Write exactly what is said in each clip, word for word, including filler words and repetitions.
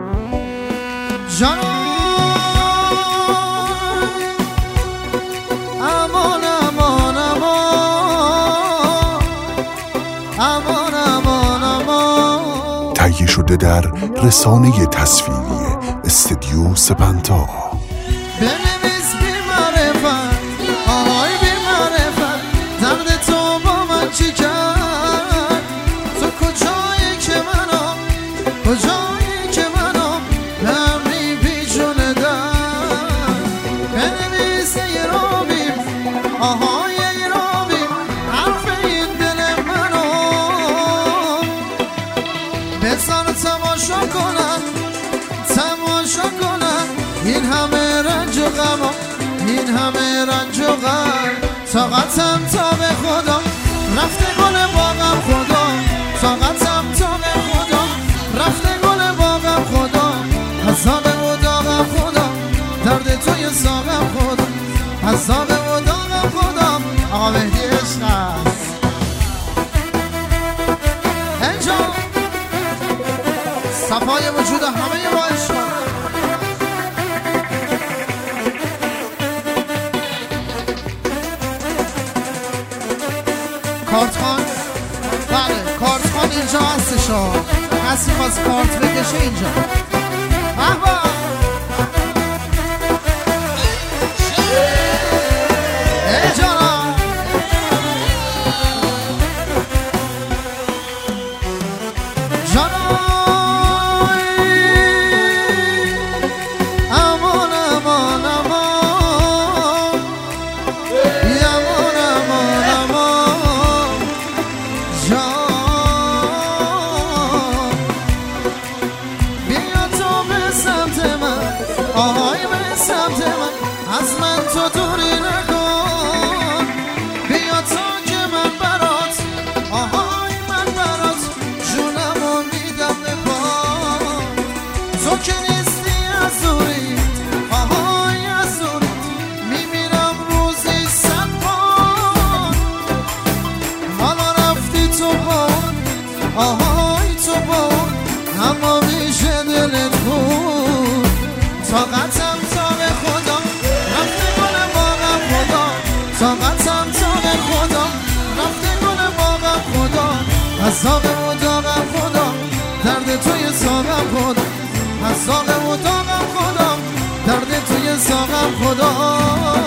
جانم امان امان امان امان امان امان. تهیه شده در رسانه تصویری استدیو سپنتا. بنویس بی معرفت آهای بی معرفت درد تو با من چی کرد؟ تو کجایی که منم کجایی که منم بمی بی جون در. بنویس ای رابیم آهای ای رابیم حرف این دل منو بزن تماشا کنم تماشا کنم این همه رنج و غم این همه رنج و غم. طاقتم تا به خدا رفته گل باغم خدا طاقتم تا به خدا رفته گل باغم خدا. عذاب و داغم خدا درد توی ساغم خدا عذاب و داغم خدا. آقا مهدی عشق است اینجا صفای وجود همه با عشق. کارت خان بله کارت خان اینجا هستش ها کسی خواست کارت بکشه اینجا. احبا ای جانا جانا امان امان امان امان امان امان جان. بیا تو به سمت من آهای به سمت من از من تو دوری نکن. بیا تو که من برات آهای من برات جونمو میدم به پا. تو که نیستی از دوری آهای از دوری میمیرم روزی صد بار. حالا رفتی تو بار آهای تو بار اما میشه دلت بود. طاقتم تا به خدا رفته گل باغم خدا طاقتم تا به خدا رفته گل باغم خدا. عذاب و داغم خدا درد توی ساغم خدا عذاب و داغم خدا درد توی ساغم خدا.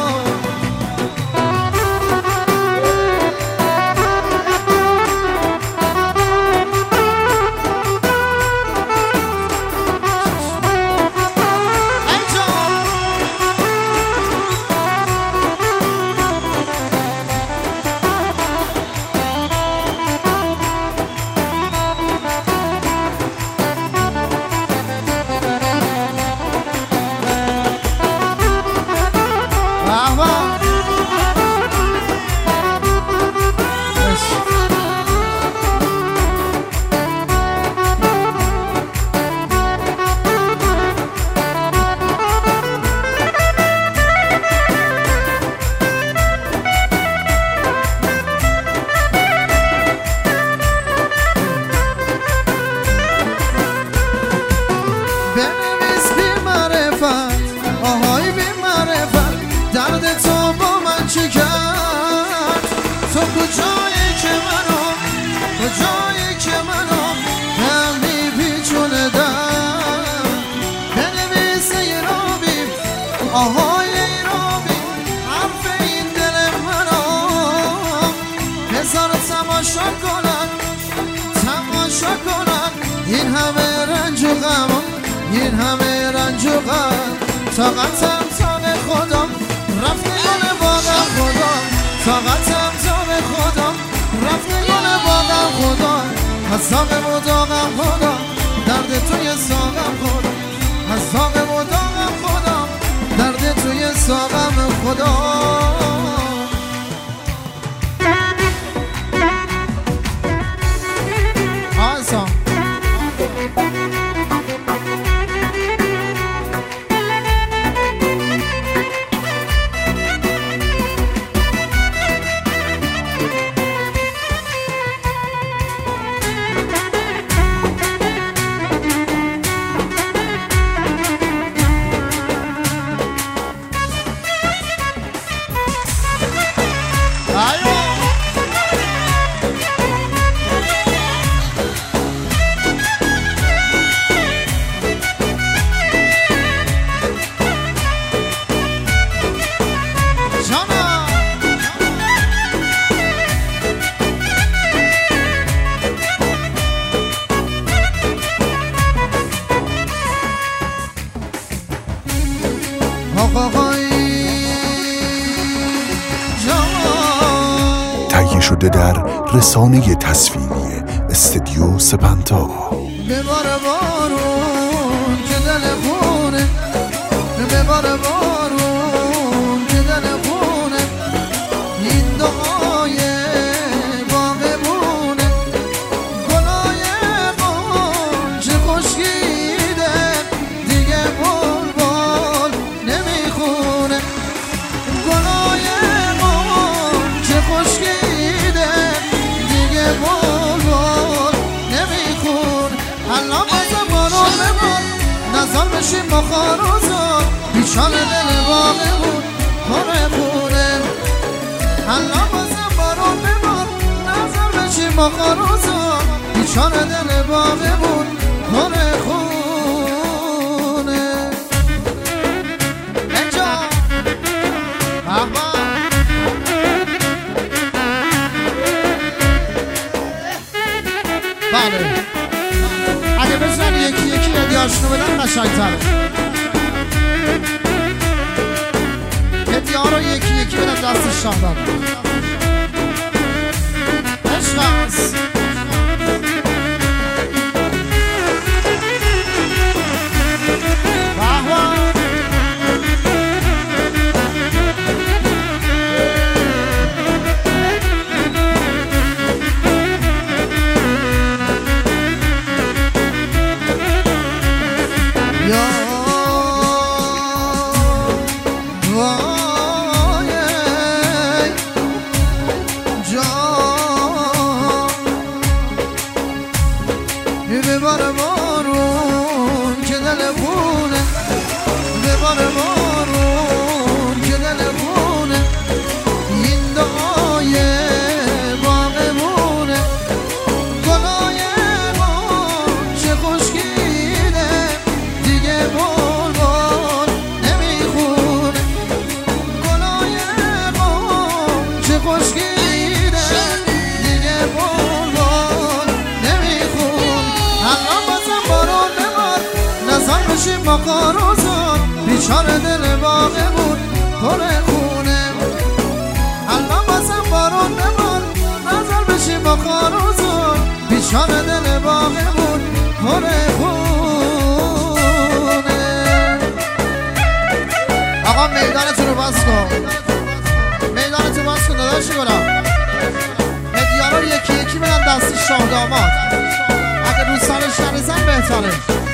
بنویس بی معرفت آهای بی معرفت درد تو با من چی کرد؟ تو کجایی که منو کجایی که منو همی بی جون در. بنویس ای رابیم آهای ای رابیم حرف این دل منو بذار تماشا کنن تماشا کنن این همه رنج و غم این همه رنج و غم. طاقتم تا به خدا رفته گل باغم خدا طاقتم تا به خدا رفته گل باغم خدا. عذاب و داغم خدا درد توی ساغم خدا عذاب و داغم خدا درد توی ساغم خدا. آسان آقای جان تهیه شده در رسانه تصویری استدیو سپنتا. ببار بارون که دل خونه، ببار بارون که دل خونه، این دعای باغبونه، گلای قنچه خشکیده دیگه بلبل نمیخونه، گلای قنچه خشکیده دیگه بلبل نمیخونه. الان بازم بارون ببار نظر بشیم با خاروزا، بیچاره دل باغمون پره خونه. الان بازم بارون ببار نظر بشیم با خاروزا، بیچاره دل باغمون پره خونه. اینجا بابا بله اگه بزن یکی یکی هدیه‌هاشونو بدن قشنگ‌تره. هدیه‌ها رو یکی یکی بدن دست شاهدان. عشق است. ببار بارون که دل خونه، ببار بارون که دل خونه، این دعای باغمونه، گلای قنچه خشکیده دیگه بلبل نمیخونه، گلای قنچه خشکیده دیگه بلبل نمیخونه. الان بازم بارون ببار نظر بشیم با خاروزان، بیچاره دل باغمون پره خونه. الان بازم بارون ببار نظر بشیم با خاروزان، بیچاره دل باغمون پره خونه. آقا میدانتون رو بس کن، میدانتون بس کن داداشی گلم. هدیه رو یکی یکی بدن دست شاه داماد، اگه رو سرش نریزن بهتره.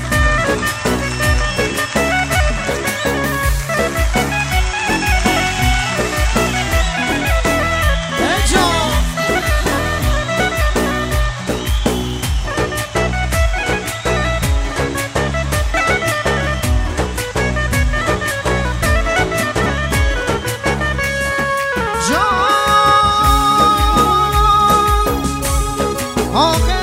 اینجا جان آقا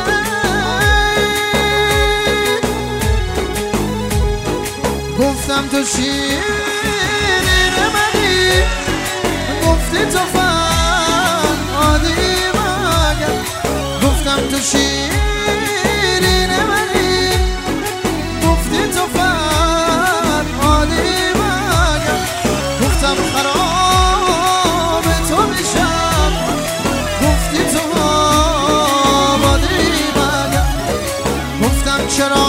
گفتم تو شیرین منی، گفتی تو فرهادی مگر، گفتم تو شیرین منی، گفتی تو فرهادی مگر، گفتم خراب تو میشم، گفتی تو آبادی مگر، گفتم چرا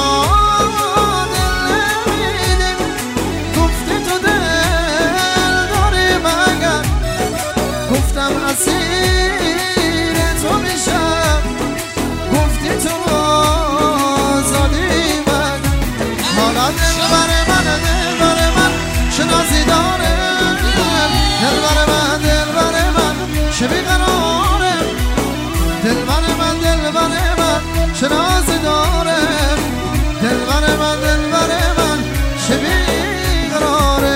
اسیر تو میشم، گفتی تو آزادی من. حالا دل بر من، دل بر من چه نازی داره، دل بر من، دل بر من چه بیقراره، دل بر من، دل بر من چه نازی داره، دل بر من، دل بر من چه بیقراره.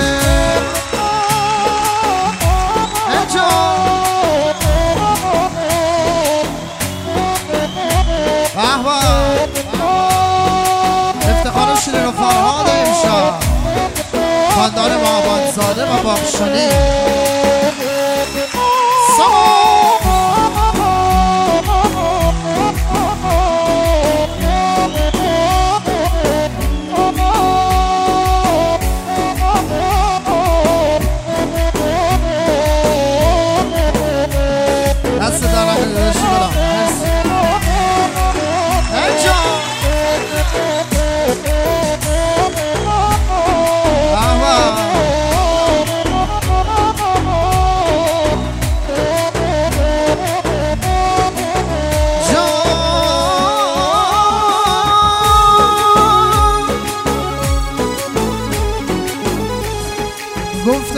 افتخار شیرین و فرهاد امشب، خاندان ماهبانزاده و باغشانی.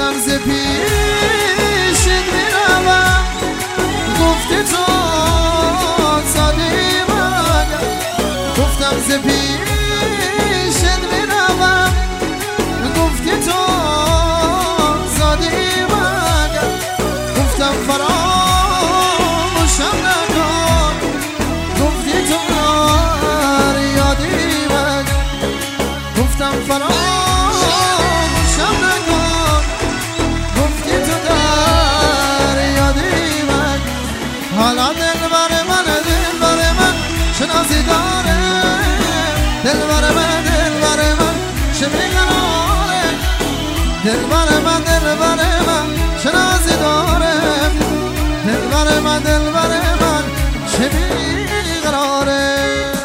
من ز پیشت میروم گفتی تو زادی مگر گفتم ز پیشت میروم گفتی تو زادی مگر گفتم فراموشم نکن گفتی تو یادی مگر گفتم فراموشم نکن گفتی تو در یادی مگر حالا دل بر من دل بر من شناسی داره دل بر من دل بر من چه بیقراره دل بر من دل بر من شناسی داره دل بر من دل بر من چه بیقراره